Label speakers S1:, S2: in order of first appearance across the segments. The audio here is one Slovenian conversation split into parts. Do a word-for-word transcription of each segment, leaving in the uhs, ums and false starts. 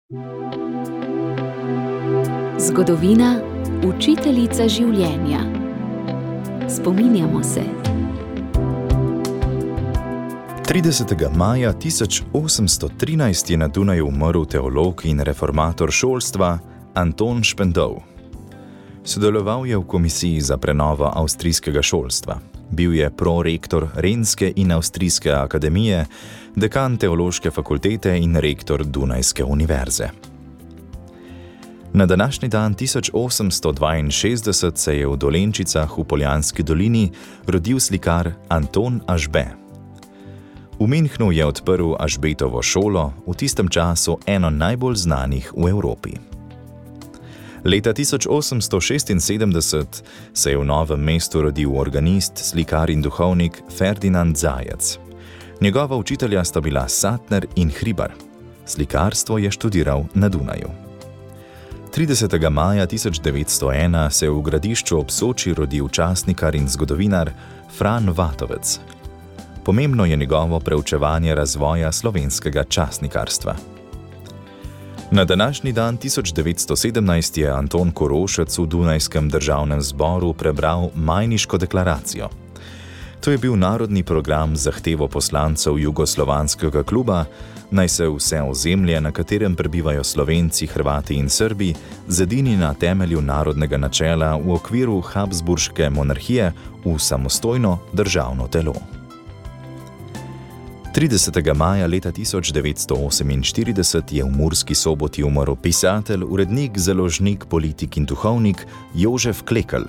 S1: Zgodovina, učiteljica življenja. Spominjamo se.
S2: tridesetega maja tisoč osemsto trinajst je na Dunaju umrl teolog in reformator šolstva Anton Špendov. Sodeloval je v komisiji za prenovo avstrijskega šolstva. Bil je prorektor Renske in Avstrijske akademije, dekan teološke fakultete in rektor Dunajske univerze. Na današnji dan tisoč osemsto dvainšestdeset se je v Dolenčicah v Poljanski dolini rodil slikar Anton Ažbe. V Münchnu je odprl Ažbetovo šolo, v tistem času eno najbolj znanih v Evropi. Leta tisoč osemsto šestinsedemdeset se je v Novem mestu rodil organist, slikar in duhovnik Ferdinand Zajec. Njegova učitelja sta bila Sattner in Hribar. Slikarstvo je študiral na Dunaju. tridesetega maja tisoč devetsto ena se je v Gradišču ob Soči rodil časnikar in zgodovinar Fran Vatovec. Pomembno je njegovo preučevanje razvoja slovenskega časnikarstva. Na današnji dan tisoč devetsto sedemnajst je Anton Korošec v Dunajskem državnem zboru prebral Majniško deklaracijo. To je bil narodni program z zahtevo poslancev Jugoslovanskega kluba, naj se vse ozemlje, na katerem prebivajo Slovenci, Hrvati in Srbi, zedini na temelju narodnega načela v okviru Habsburške monarhije v samostojno državno telo. tridesetega maja leta tisoč devetsto oseminštirideset je v Murski Soboti umrl pisatelj, urednik, založnik, politik in duhovnik Jožef Klekl.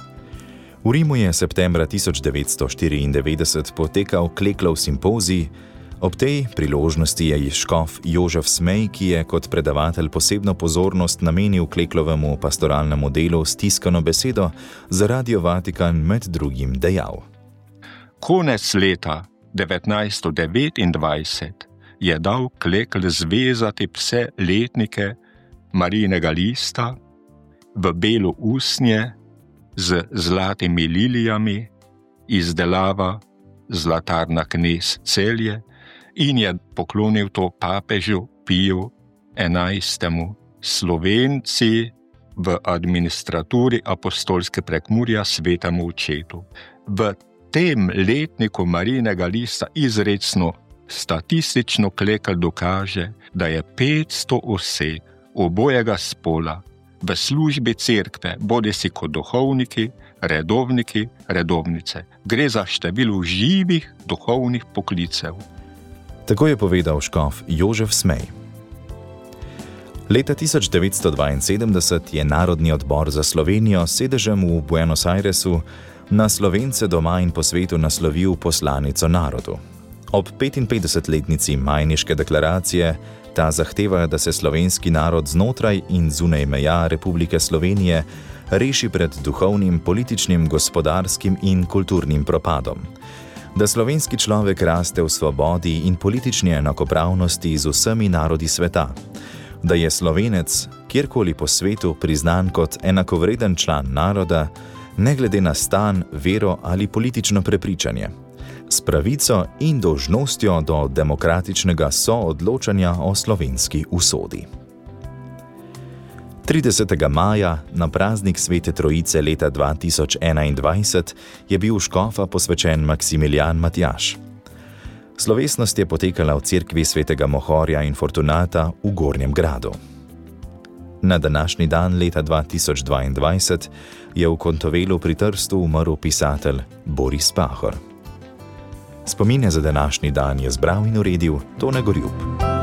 S2: V Rimu je septembra tisoč devetsto štiriindevetdeset potekal Kleklov simpozij. Ob tej priložnosti je škof Jožef Smej, ki je kot predavatelj posebno pozornost namenil Kleklovemu pastoralnemu delu s tiskano besedo, za Radio Vatikan med drugim dejal:
S3: Konec leta devetnajststo devetindvajset je dal Klekl zvezati vse letnike Marijinega lista v belo usnje z zlatimi lilijami, izdelava Zlatarna Knez Celje, in je poklonil to papežu Piju enajstemu. Slovenci v administraturi apostolske Prekmurja svetemu očetu. V tem letniku Marijinega lista izrecno statistično Klekl dokaže, da je petsto oseb obojega spola v službi cerkve, bodisi kot duhovniki, redovniki, redovnice. Gre za število živih duhovnih poklicev.
S2: Tako je povedal škof Jožef Smej. Leta tisoč devetsto dvainsedemdeset je Narodni odbor za Slovenijo s sedežem v Buenos Airesu na Slovence doma in po svetu naslovil poslanico narodu. Ob petinpetdesetletnici Majniške deklaracije ta zahteva, da se slovenski narod znotraj in zunaj meja Republike Slovenije reši pred duhovnim, političnim, gospodarskim in kulturnim propadom. Da slovenski človek raste v svobodi in politični enakopravnosti z vsemi narodi sveta. Da je Slovenec kjerkoli po svetu priznan kot enakovreden član naroda, ne glede na stan, vero ali politično prepričanje, s pravico in dolžnostjo do demokratičnega soodločanja o slovenski usodi. tridesetega maja, na praznik Svete Trojice leta dva tisoč enaindvajset, je bil škofa posvečen Maksimilijan Matjaž. Slovesnost je potekala v cerkvi svetega Mohorja in Fortunata v Gornjem Gradu. Na današnji dan leta dva tisoč dvaindvajset je v Kontovelu pri Trstu umrl pisatelj Boris Pahor. Spomine za današnji dan je zbral in uredil Tone Gorjup.